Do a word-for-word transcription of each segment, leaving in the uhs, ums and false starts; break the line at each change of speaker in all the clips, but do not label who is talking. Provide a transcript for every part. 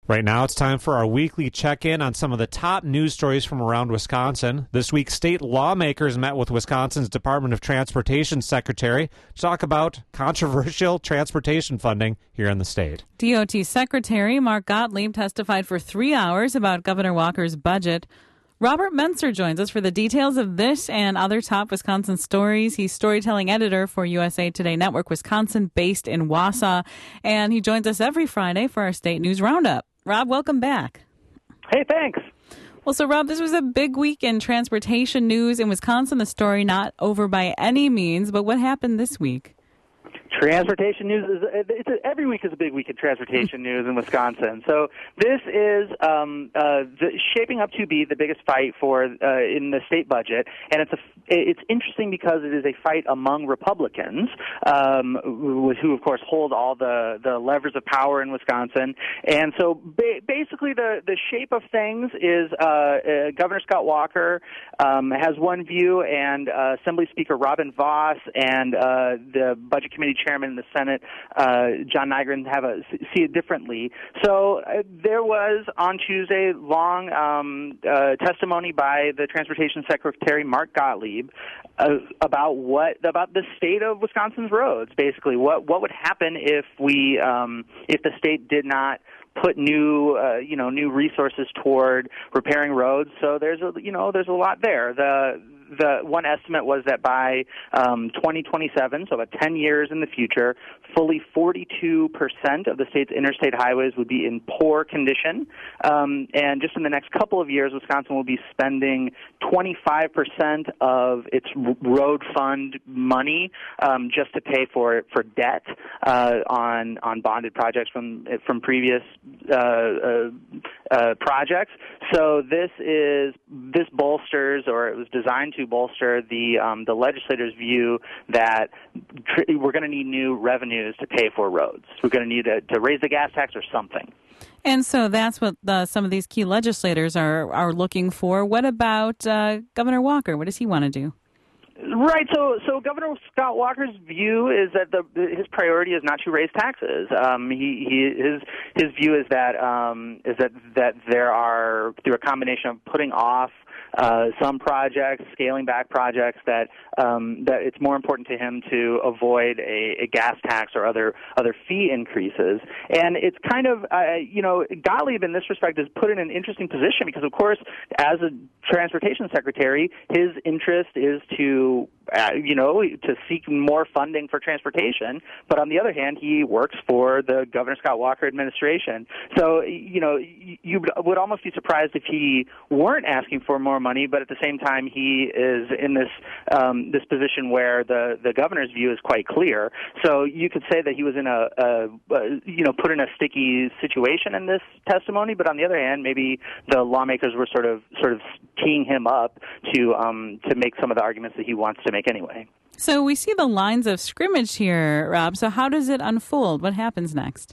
Right now, it's time for our weekly check-in on some of the top news stories from around Wisconsin. This week, state lawmakers met with Wisconsin's Department of Transportation Secretary to talk about controversial transportation funding here in the state.
D O T Secretary Mark Gottlieb testified for three hours about Governor Walker's budget. Robert Menser joins us for the details of this and other top Wisconsin stories. He's storytelling editor for U S A Today Network Wisconsin, based in Wausau, and he joins us every Friday for our state news roundup. Rob, welcome back.
Hey, thanks.
Well, so Rob, this was a big week in transportation news in Wisconsin. The story not over by any means, but what happened this week?
Transportation news is it's a, every week is a big week in transportation news in Wisconsin. So this is um, uh, the, shaping up to be the biggest fight for uh, in the state budget, and it's a it's interesting because it is a fight among Republicans, um, who, who of course hold all the, the levers of power in Wisconsin. And so ba- basically, the the shape of things is uh, uh, Governor Scott Walker um, has one view, and uh, Assembly Speaker Robin Vos and uh, the Budget Committee Chairman in the Senate, uh, John Nygren, have a see it differently. So uh, there was on Tuesday long um, uh, testimony by the Transportation Secretary Mark Gottlieb uh, about what about the state of Wisconsin's roads. Basically, what what would happen if we um, if the state did not put new, uh, you know, new resources toward repairing roads. So there's a, you know, there's a lot there. The the one estimate was that by um, twenty twenty-seven, so about ten years in the future, fully forty-two percent of the state's interstate highways would be in poor condition. Um, and just in the next couple of years, Wisconsin will be spending twenty-five percent of its road fund money um, just to pay for for debt uh, on on bonded projects from from previous uh, uh, uh, projects. So this is this bolsters, or it was designed to bolster the um, the legislators' view that tr- we're going to need new revenues to pay for roads. We're going to need to, to raise the gas tax or something.
And so that's what the, some of these key legislators are are looking for. What about uh, Governor Walker? What does he want to do?
Right. So, so Governor Scott Walker's view is that the his priority is not to raise taxes. Um, he, he his his view is that um, is that that there are, through a combination of putting off Uh, some projects, scaling back projects, that um, that it's more important to him to avoid a, a gas tax or other other fee increases. And it's kind of, uh, you know, Gottlieb in this respect is put in an interesting position because, of course, as a transportation secretary, his interest is to, uh, you know, to seek more funding for transportation. But on the other hand, he works for the Governor Scott Walker administration. So, you know, you would almost be surprised if he weren't asking for more money, but at the same time, he is in this um, this position where the, the governor's view is quite clear. So you could say that he was in a, a, a you know put in a sticky situation in this testimony. But on the other hand, maybe the lawmakers were sort of sort of teeing him up to um, to make some of the arguments that he wants to make anyway.
So we see the lines of scrimmage here, Rob. So how does it unfold? What happens next?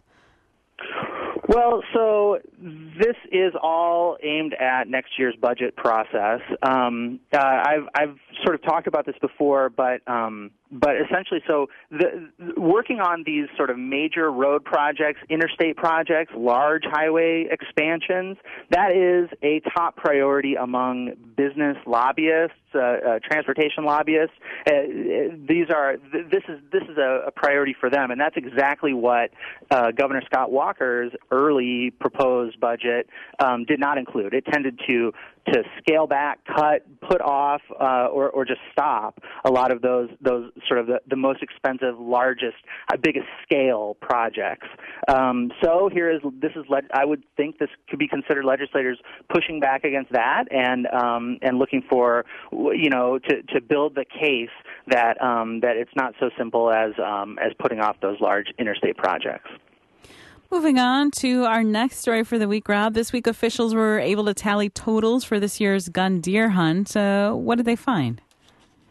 Well, so this is all aimed at next year's budget process. Um, uh, I've I've sort of talked about this before, but um, but essentially, so the, working on these sort of major road projects, interstate projects, large highway expansions, that is a top priority among business lobbyists, uh, uh, transportation lobbyists. Uh, these are this is this is a, a priority for them, and that's exactly what uh, Governor Scott Walker's early proposed budget um, did not include. It tended to to scale back, cut, put off, uh, or, or just stop a lot of those those sort of the, the most expensive, largest, uh, biggest scale projects. Um, so here is this is le- I would think this could be considered legislators pushing back against that and um, and looking for you know to, to build the case that um, that it's not so simple as um, as putting off those large interstate projects.
Moving on to our next story for the week, Rob. This week, officials were able to tally totals for this year's gun deer hunt. Uh, what did they find?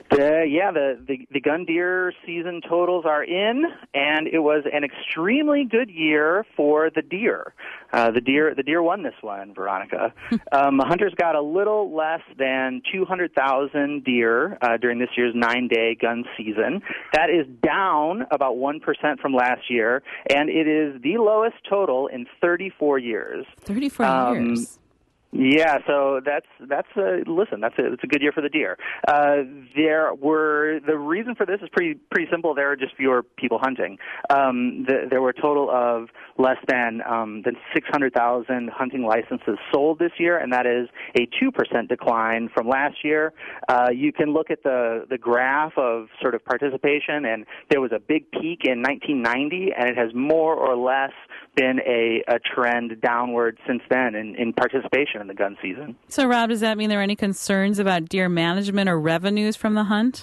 The, yeah, the, the, the gun deer season totals are in, and it was an extremely good year for the deer. Uh, the deer the deer won this one, Veronica. um, hunters got a little less than two hundred thousand deer uh, during this year's nine-day gun season. That is down about one percent from last year, and it is the lowest total in thirty-four years.
thirty-four
um,
years.
Yeah, so that's that's a listen. That's a it's a good year for the deer. Uh, there were the reason for this is pretty pretty simple. There are just fewer people hunting. Um, the, there were a total of less than um, than six hundred thousand hunting licenses sold this year, and that is a two percent decline from last year. Uh, you can look at the the graph of sort of participation, and there was a big peak in nineteen ninety, and it has more or less been a, a trend downward since then in, in participation in the gun season.
So, Rob, does that mean there are any concerns about deer management or revenues from the hunt?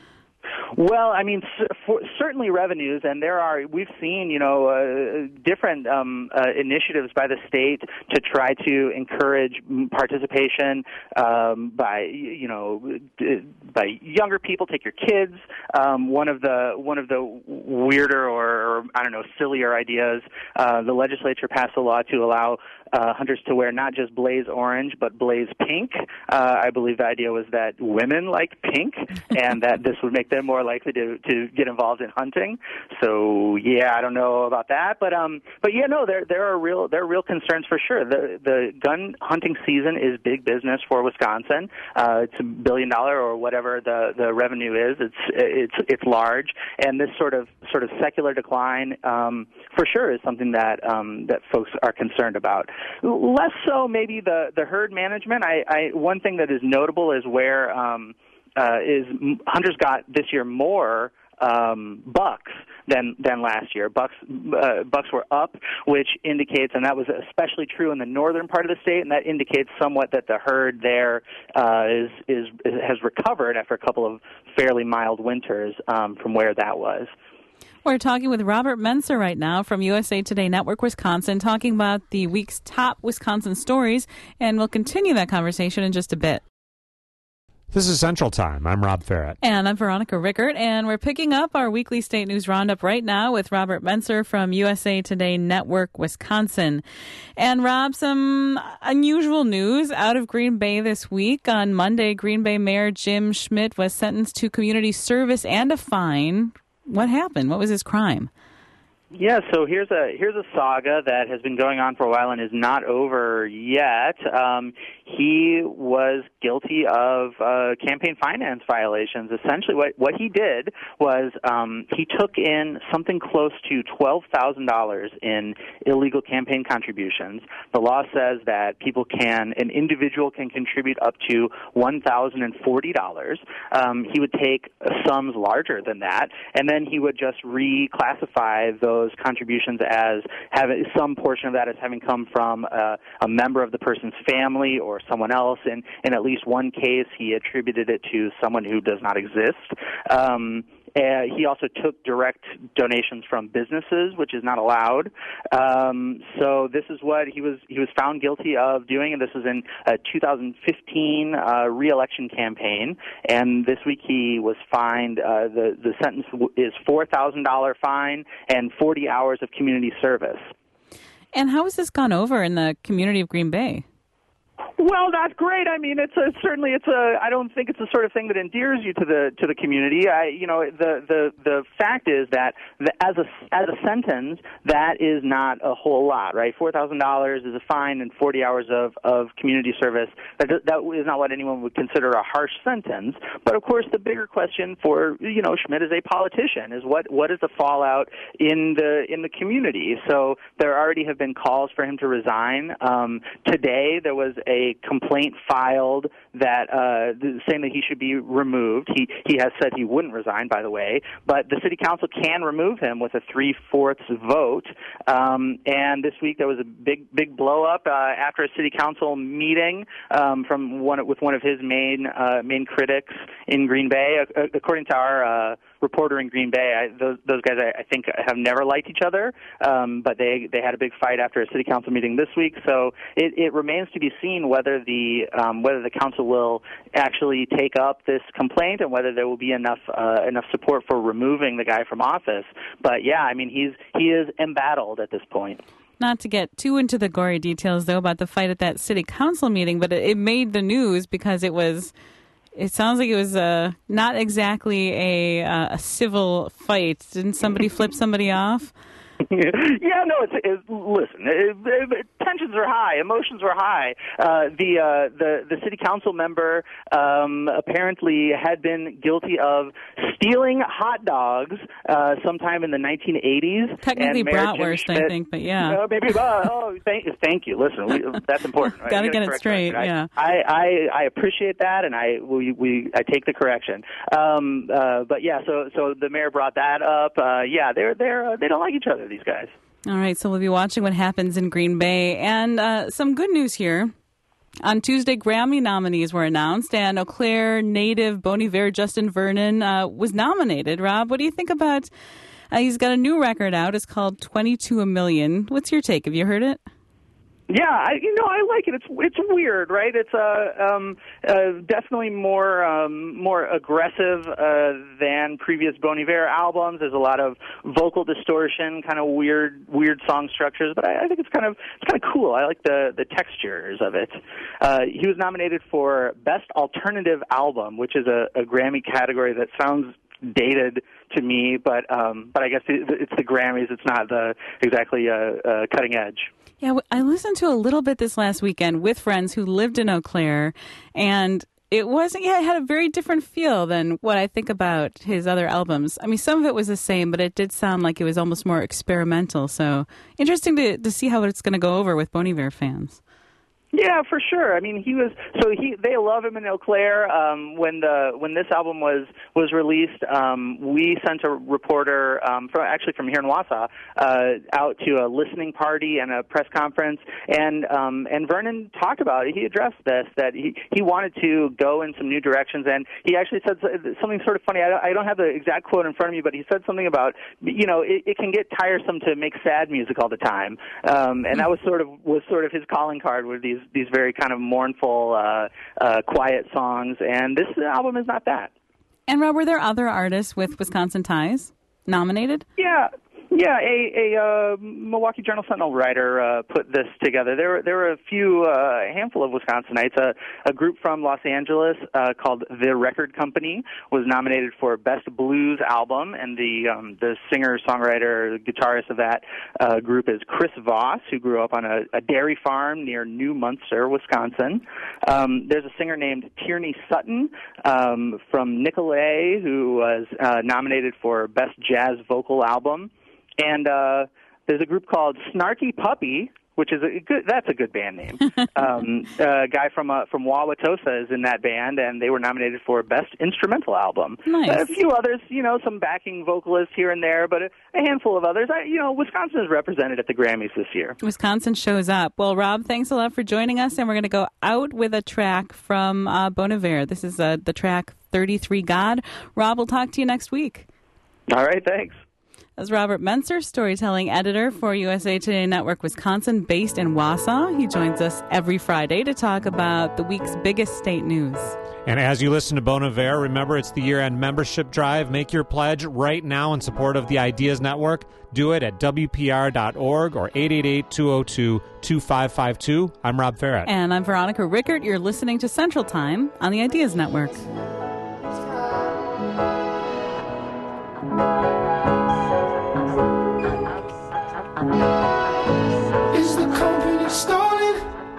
Well, I mean, c- for, certainly revenues, and there are, we've seen, you know, uh, different um, uh, initiatives by the state to try to encourage participation um, by, you know, d- by younger people. Take your kids. Um, one of the one of the weirder or, or I don't know, sillier ideas, uh, the legislature passed a law to allow Uh, hunters to wear not just blaze orange, but blaze pink. Uh, I believe the idea was that women like pink, and that this would make them more likely to, to get involved in hunting. So, yeah, I don't know about that, but um, but yeah, no, there there are real there are real concerns for sure. The the gun hunting season is big business for Wisconsin. Uh, it's a billion dollar or whatever the, the revenue is. It's it's it's large, and this sort of sort of secular decline um, for sure is something that um, that folks are concerned about. Less so maybe the, the herd management. I, I one thing that is notable is where um, uh, is hunters got this year more um, bucks than than last year. Bucks uh, bucks were up, which indicates, and that was especially true in the northern part of the state, and that indicates somewhat that the herd there uh, is, is has recovered after a couple of fairly mild winters um, from where that was.
We're talking with Robert Menser right now from U S A Today Network Wisconsin, talking about the week's top Wisconsin stories, and we'll continue that conversation in just a bit.
This is Central Time. I'm Rob Ferret.
And I'm Veronica Rickert, and we're picking up our weekly state news roundup right now with Robert Menser from U S A Today Network Wisconsin. And Rob, some unusual news out of Green Bay this week. On Monday, Green Bay Mayor Jim Schmidt was sentenced to community service and a fine. What happened? What was his crime?
Yeah, so here's a here's a saga that has been going on for a while and is not over yet. Um, he was guilty of uh, campaign finance violations. Essentially, what what he did was um, he took in something close to twelve thousand dollars in illegal campaign contributions. The law says that people can, an individual can contribute up to one thousand and forty dollars. Um, he would take sums larger than that, and then he would just reclassify those contributions as having some portion of that as having come from uh, a member of the person's family or someone else. And in at least one case, he attributed it to someone who does not exist. Um, Uh, he also took direct donations from businesses, which is not allowed. Um, so this is what he was he was found guilty of doing, and this was in a two thousand fifteen uh, re-election campaign. And this week he was fined. Uh, the the sentence is four thousand dollar fine and forty hours of community service.
And how has this gone over in the community of Green Bay?
Well, that's great. I mean, it's a, certainly it's a. I don't think it's the sort of thing that endears you to the to the community. I, you know, the the the fact is that the, as a as a sentence, that is not a whole lot, right? Four thousand dollars is a fine and forty hours of of community service. That that is not what anyone would consider a harsh sentence. But of course, the bigger question for you know Schmidt as a politician is what what is the fallout in the in the community. So there already have been calls for him to resign. Um, today there was a complaint filed that uh, saying that he should be removed. He he has said he wouldn't resign, by the way, but the city council can remove him with a three-fourths vote. Um, and this week there was a big big blow up uh, after a city council meeting um, from one with one of his main uh, main critics in Green Bay. Uh, according to our uh, reporter in Green Bay. I, those, those guys, I, I think, have never liked each other, um, but they they had a big fight after a city council meeting this week. So it, it remains to be seen whether the um, whether the council will actually take up this complaint and whether there will be enough uh, enough support for removing the guy from office. But yeah, I mean, he's he is embattled at this point.
Not to get too into the gory details, though, about the fight at that city council meeting, but it, it made the news because it was, it sounds like it was uh, not exactly a, uh, a civil fight. Didn't somebody flip somebody off?
Yeah, no. It's, it's listen. It, it, tensions are high, emotions are high. Uh, the uh, the the city council member um, apparently had been guilty of stealing hot dogs uh, sometime in the nineteen eighties.
Technically bratwurst, I think, but yeah.
Uh, maybe. Uh, oh, thank thank you. Listen, we, that's important. Right?
Got to get it straight.
Right?
Yeah.
I, I I appreciate that, and I we, we I take the correction. Um, uh, but yeah, so so the mayor brought that up. Uh, yeah, they're they're uh, they don't like each other, these guys.
All right, so we'll be watching what happens in Green Bay. And uh, some good news here. On Tuesday, Grammy nominees were announced, and Eau Claire native Bon Iver Justin Vernon uh, was nominated. Rob, what do you think about, uh, he's got a new record out. It's called twenty-two a million. What's your take? Have you heard it?
Yeah, I, you know, I like it. It's it's weird, right? It's uh, um, uh, definitely more um, more aggressive uh, than previous Bon Iver albums. There's a lot of vocal distortion, kind of weird weird song structures, but I, I think it's kind of it's kind of cool. I like the the textures of it. Uh, he was nominated for Best Alternative Album, which is a, a Grammy category that sounds dated to me, but um, but I guess it's the Grammys. It's not the exactly uh, uh, cutting edge.
Yeah, I listened to a little bit this last weekend with friends who lived in Eau Claire, and it wasn't, yeah, it had a very different feel than what I think about his other albums. I mean, some of it was the same, but it did sound like it was almost more experimental. So interesting to, to see how it's going to go over with Bon Iver fans.
Yeah, for sure. I mean, he was so he. They love him in Eau Claire. Um, when the when this album was was released, um, we sent a reporter um, from actually from here in Wausau uh, out to a listening party and a press conference, and um, and Vernon talked about it. He addressed this that he he wanted to go in some new directions, and he actually said something sort of funny. I don't, I don't have the exact quote in front of me, but he said something about you know it, it can get tiresome to make sad music all the time, um, and that was sort of was sort of his calling card with these. these very kind of mournful, uh, uh, quiet songs, and this album is not that.
And Rob, were there other artists with Wisconsin ties nominated?
Yeah. Yeah, a, a uh, Milwaukee Journal Sentinel writer uh, put this together. There were there were a few, uh, a handful of Wisconsinites. A, a group from Los Angeles uh, called The Record Company was nominated for Best Blues Album, and the um, the singer, songwriter, guitarist of that uh, group is Chris Voss, who grew up on a, a dairy farm near New Munster, Wisconsin. Um, there's a singer named Tierney Sutton um, from Nicolay, who was uh, nominated for Best Jazz Vocal Album. And uh, there's a group called Snarky Puppy, which is a good. That's a good band name. um, a guy from uh, from Wauwatosa is in that band, and they were nominated for Best Instrumental Album.
Nice.
A few others, you know, some backing vocalists here and there, but a, a handful of others. I, you know, Wisconsin is represented at the Grammys this year.
Wisconsin shows up. Well, Rob, thanks a lot for joining us, and we're going to go out with a track from uh, Bon Iver. This is uh, the track thirty-three God. Rob, we'll talk to you next week.
All right, thanks.
That's Robert Menser, storytelling editor for U S A Today Network Wisconsin, based in Wausau. He joins us every Friday to talk about the week's biggest state news.
And as you listen to Bon Iver, remember it's the year-end membership drive. Make your pledge right now in support of the Ideas Network. Do it at W P R dot org or eight eight eight, two oh two, two five five two. I'm Rob Ferret.
And I'm Veronica Rickert. You're listening to Central Time on the Ideas Network.
Is the company stalling?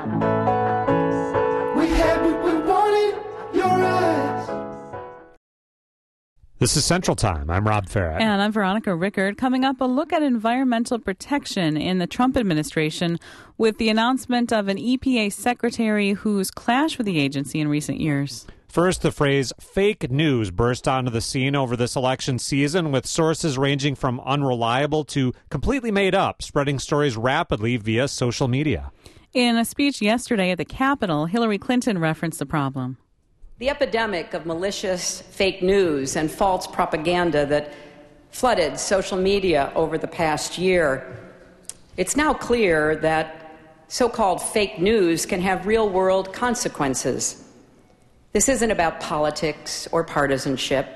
We had what we wanted, your eyes.
This is Central Time. I'm Rob Ferret.
And I'm Veronica Rickert. Coming up, a look at environmental protection in the Trump administration with the announcement of an E P A secretary who's clashed with the agency in recent years.
First, the phrase fake news burst onto the scene over this election season, with sources ranging from unreliable to completely made up, spreading stories rapidly via social media.
In a speech yesterday at the Capitol, Hillary Clinton referenced the problem.
The epidemic of malicious fake news and false propaganda that flooded social media over the past year, it's now clear that so-called fake news can have real-world consequences. This isn't about politics or partisanship.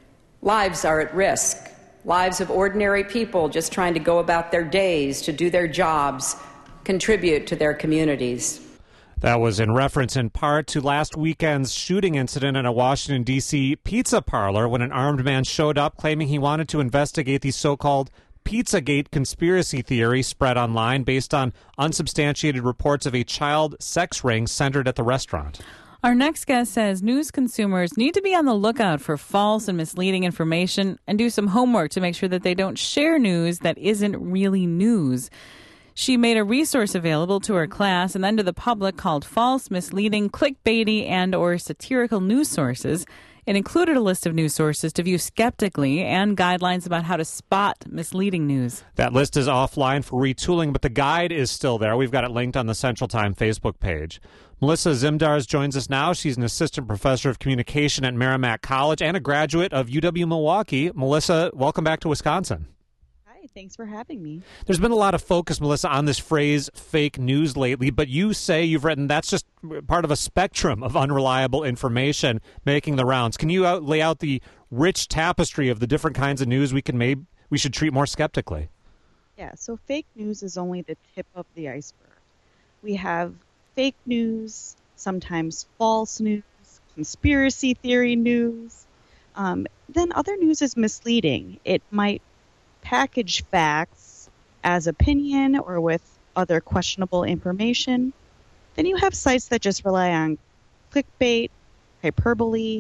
Lives are at risk. Lives of ordinary people just trying to go about their days, to do their jobs, contribute to their communities.
That was in reference in part to last weekend's shooting incident in a Washington, D C pizza parlor when an armed man showed up claiming he wanted to investigate the so-called Pizzagate conspiracy theory spread online based on unsubstantiated reports of a child sex ring centered at the restaurant.
Our next guest says news consumers need to be on the lookout for false and misleading information and do some homework to make sure that they don't share news that isn't really news. She made a resource available to her class and then to the public called False, Misleading, Clickbaity, and or Satirical News Sources. It included a list of news sources to view skeptically and guidelines about how to spot misleading news.
That list is offline for retooling, but the guide is still there. We've got it linked on the Central Time Facebook page. Melissa Zimdars joins us now. She's an assistant professor of communication at Merrimack College and a graduate of U W-Milwaukee. Melissa, welcome back to Wisconsin.
Thanks for having me.
There's been a lot of focus, Melissa, on this phrase fake news lately, but you say you've written that's just part of a spectrum of unreliable information making the rounds. Can you out, lay out the rich tapestry of the different kinds of news we can maybe we should treat more skeptically?
Yeah, so fake news is only the tip of the iceberg. We have fake news, sometimes false news, conspiracy theory news. Um, then other news is misleading. It might package facts as opinion or with other questionable information. Then you have sites that just rely on clickbait, hyperbole.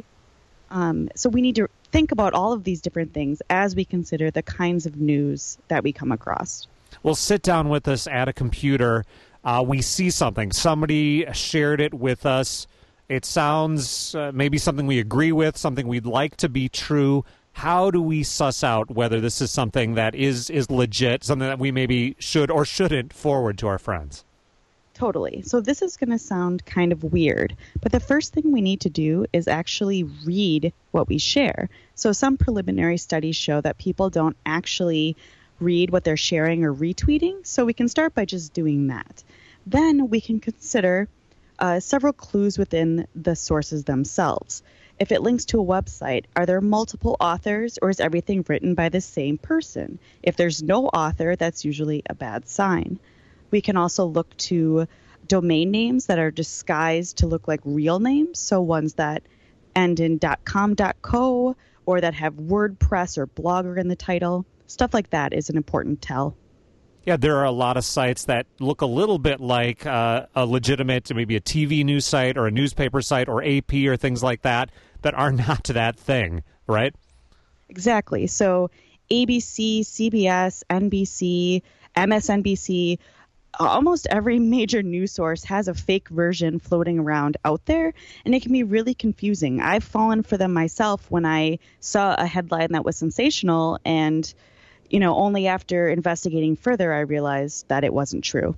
Um, so we need to think about all of these different things as we consider the kinds of news that we come across.
Well, sit down with us at a computer. Uh, we see something. Somebody shared it with us. It sounds uh, maybe something we agree with, something we'd like to be true. How do we suss out whether this is something that is, is legit, something that we maybe should or shouldn't forward to our friends?
Totally. So this is going to sound kind of weird, but the first thing we need to do is actually read what we share. So some preliminary studies show that people don't actually read what they're sharing or retweeting, so we can start by just doing that. Then we can consider uh, several clues within the sources themselves. If it links to a website, are there multiple authors or is everything written by the same person? If there's no author, that's usually a bad sign. We can also look to domain names that are disguised to look like real names, so ones that end in .com, .co, or that have WordPress or Blogger in the title. Stuff like that is an important tell.
Yeah, there are a lot of sites that look a little bit like uh, a legitimate, maybe a T V news site or a newspaper site or A P or things like that, that are not that thing, right?
Exactly. So A B C, C B S, N B C, M S N B C, almost every major news source has a fake version floating around out there, and it can be really confusing. I've fallen for them myself when I saw a headline that was sensational, and you know, only after investigating further, I realized that it wasn't true.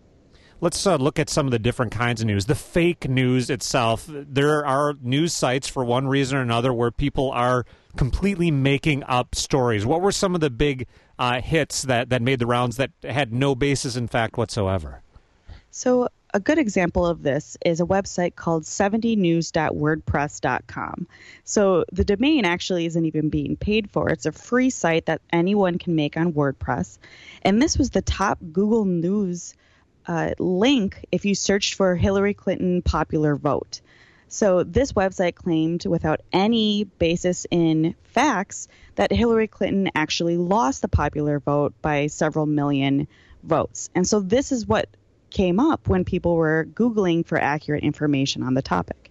Let's uh, look at some of the different kinds of news. The fake news itself, there are news sites for one reason or another where people are completely making up stories. What were some of the big uh, hits that, that made the rounds that had no basis in fact whatsoever?
So a good example of this is a website called seventy news dot wordpress dot com. So the domain actually isn't even being paid for. It's a free site that anyone can make on WordPress. And this was the top Google News uh, link if you searched for Hillary Clinton popular vote. So this website claimed without any basis in facts that Hillary Clinton actually lost the popular vote by several million votes. And so this is what came up when people were Googling for accurate information on the topic.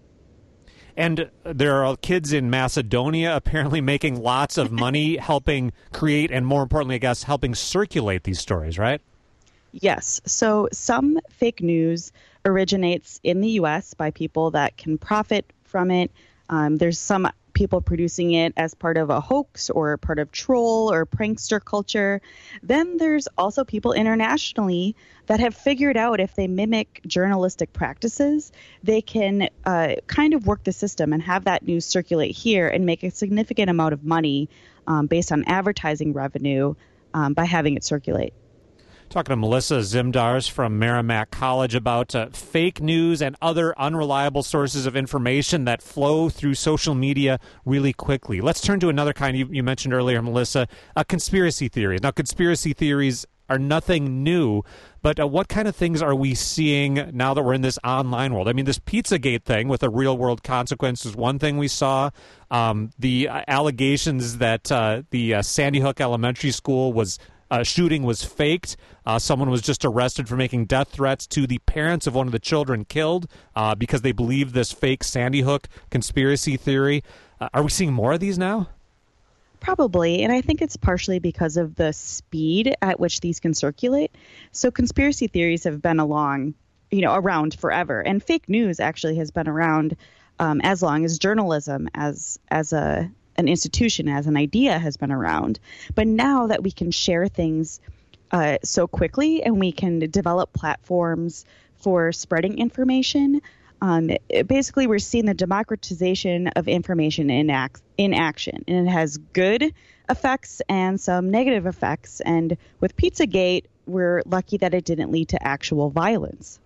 And there are kids in Macedonia apparently making lots of money helping create and, more importantly, I guess, helping circulate these stories, right?
Yes. So some fake news originates in the U S by people that can profit from it. Um, there's some people producing it as part of a hoax or part of troll or prankster culture. Then there's also people internationally that have figured out if they mimic journalistic practices, they can uh, kind of work the system and have that news circulate here and make a significant amount of money um, based on advertising revenue um, by having it circulate.
Talking to Melissa Zimdars from Merrimack College about uh, fake news and other unreliable sources of information that flow through social media really quickly. Let's turn to another kind you, you mentioned earlier, Melissa, uh, conspiracy theories. Now, conspiracy theories are nothing new, but uh, what kind of things are we seeing now that we're in this online world? I mean, this Pizzagate thing with a real-world consequence is one thing we saw. Um, the uh, allegations that uh, the uh, Sandy Hook Elementary School was Uh, shooting was faked. Uh, someone was just arrested for making death threats to the parents of one of the children killed uh, because they believed this fake Sandy Hook conspiracy theory. Uh, are we seeing more of these now?
Probably, and I think it's partially because of the speed at which these can circulate. So conspiracy theories have been along, you know, around forever, and fake news actually has been around um, as long as journalism as as a an institution, as an idea has been around. But now that we can share things uh, so quickly and we can develop platforms for spreading information, um, it, basically we're seeing the democratization of information in, ac- in action. And it has good effects and some negative effects. And with Pizzagate, we're lucky that it didn't lead to actual violence.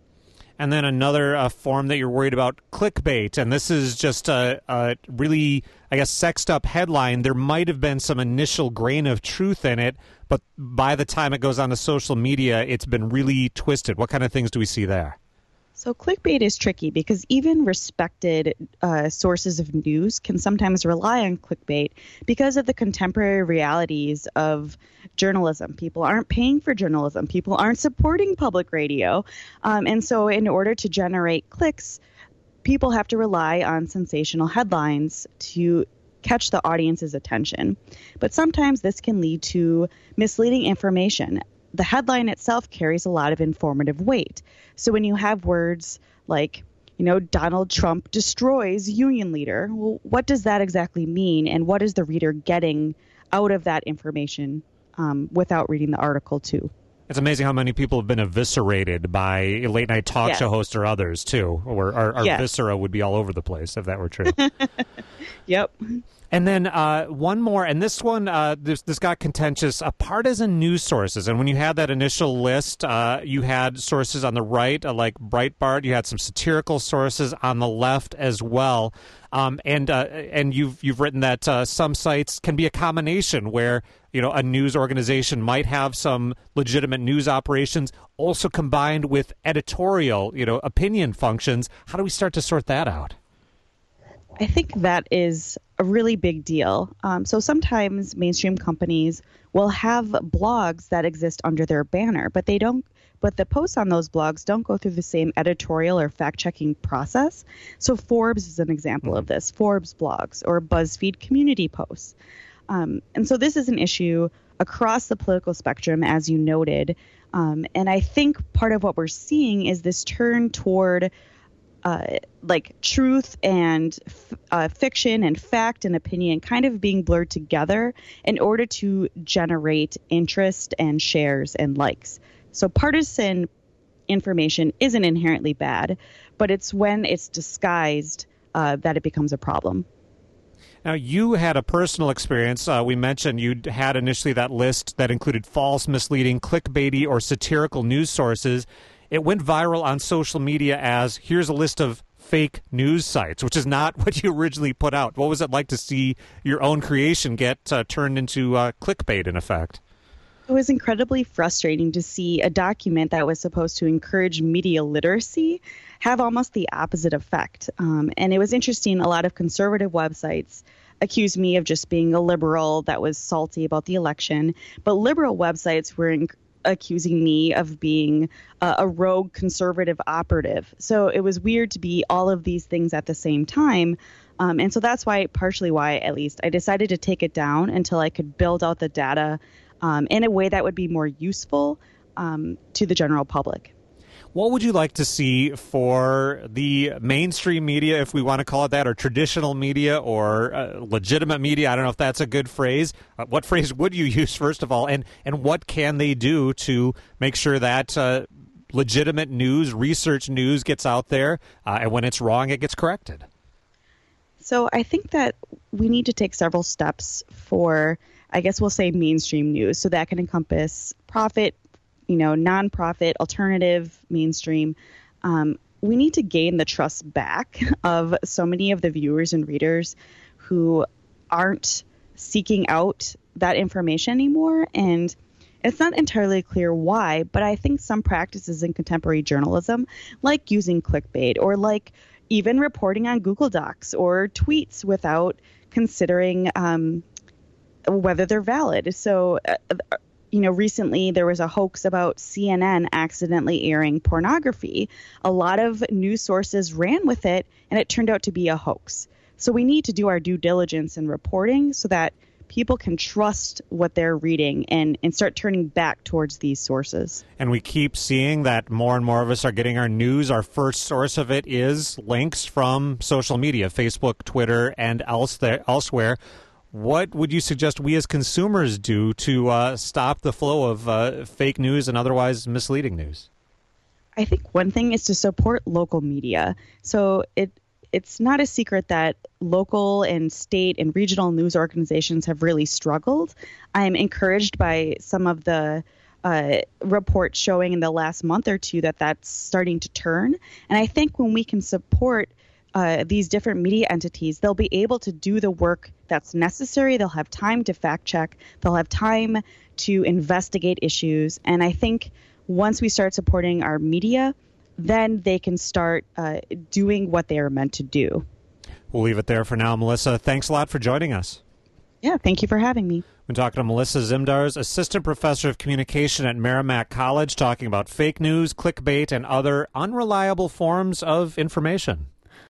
And then another uh, form that you're worried about, clickbait. And this is just a, a really, I guess, sexed up headline. There might have been some initial grain of truth in it, but by the time it goes on to social media, it's been really twisted. What kind of things do we see there?
So clickbait is tricky because even respected uh, sources of news can sometimes rely on clickbait because of the contemporary realities of journalism. People aren't paying for journalism. People aren't supporting public radio. Um, and so in order to generate clicks, people have to rely on sensational headlines to catch the audience's attention. But sometimes this can lead to misleading information. The headline itself carries a lot of informative weight. So when you have words like, you know, Donald Trump destroys union leader, well, what does that exactly mean? And what is the reader getting out of that information um, without reading the article too?
It's amazing how many people have been eviscerated by a late night talk
yes.
show hosts or others too, or our, our
yes.
viscera would be all over the place if that were true.
Yep.
And then uh, one more, and this one, uh, this, this got contentious, uh, partisan news sources. And when you had that initial list, uh, you had sources on the right, uh, like Breitbart. You had some satirical sources on the left as well. Um, and uh, and you've you've written that uh, some sites can be a combination where, you know, a news organization might have some legitimate news operations also combined with editorial, you know, opinion functions. How do we start to sort that out?
I think that is a really big deal. Um, so sometimes mainstream companies will have blogs that exist under their banner, but they don't. But the posts on those blogs don't go through the same editorial or fact-checking process. So Forbes is an example of this. Forbes blogs or BuzzFeed community posts. Um, and so this is an issue across the political spectrum, as you noted. Um, and I think part of what we're seeing is this turn toward Uh, like truth and f- uh, fiction and fact and opinion kind of being blurred together in order to generate interest and shares and likes. So partisan information isn't inherently bad, but it's when it's disguised uh, that it becomes a problem.
Now, you had a personal experience. Uh, we mentioned you had initially that list that included false, misleading, clickbaity, or satirical news sources. It went viral on social media as, here's a list of fake news sites, which is not what you originally put out. What was it like to see your own creation get uh, turned into uh, clickbait, in effect?
It was incredibly frustrating to see a document that was supposed to encourage media literacy have almost the opposite effect. Um, and it was interesting, a lot of conservative websites accused me of just being a liberal that was salty about the election, but liberal websites were in- accusing me of being uh, a rogue conservative operative. So it was weird to be all of these things at the same time. Um, and so that's why, partially why, at least, I decided to take it down until I could build out the data um, in a way that would be more useful um, to the general public.
What would you like to see for the mainstream media, if we want to call it that, or traditional media, or uh, legitimate media? I don't know if that's a good phrase. Uh, what phrase would you use, first of all, and, and what can they do to make sure that uh, legitimate news, research news gets out there, uh, and when it's wrong, it gets corrected?
So I think that we need to take several steps for, I guess we'll say, mainstream news. So that can encompass profit, you know, nonprofit, alternative, mainstream. Um, we need to gain the trust back of so many of the viewers and readers who aren't seeking out that information anymore. And it's not entirely clear why, but I think some practices in contemporary journalism, like using clickbait or like even reporting on Google Docs or tweets without considering um, whether they're valid. So, uh, you know, recently there was a hoax about C N N accidentally airing pornography. A lot of news sources ran with it, and it turned out to be a hoax. So we need to do our due diligence in reporting so that people can trust what they're reading and, and start turning back towards these sources. And
we keep seeing that more and more of us are getting our news. Our first source of it is links from social media, Facebook, Twitter, and else there, elsewhere. What would you suggest we as consumers do to uh, stop the flow of uh, fake news and otherwise misleading news?
I think one thing is to support local media. So it It's not a secret that local and state and regional news organizations have really struggled. I'm encouraged by some of the uh, reports showing in the last month or two that that's starting to turn. And I think when we can support uh, these different media entities, they'll be able to do the work that's necessary. They'll have time to fact check. They'll have time to investigate issues. And I think once we start supporting our media, then they can start uh, doing what they are meant to do.
We'll leave it there for now. Melissa, thanks a lot for joining us.
Yeah, thank you for having me.
We're talking to Melissa Zimdars, Assistant Professor of Communication at Merrimack College, talking about fake news, clickbait, and other unreliable forms of information.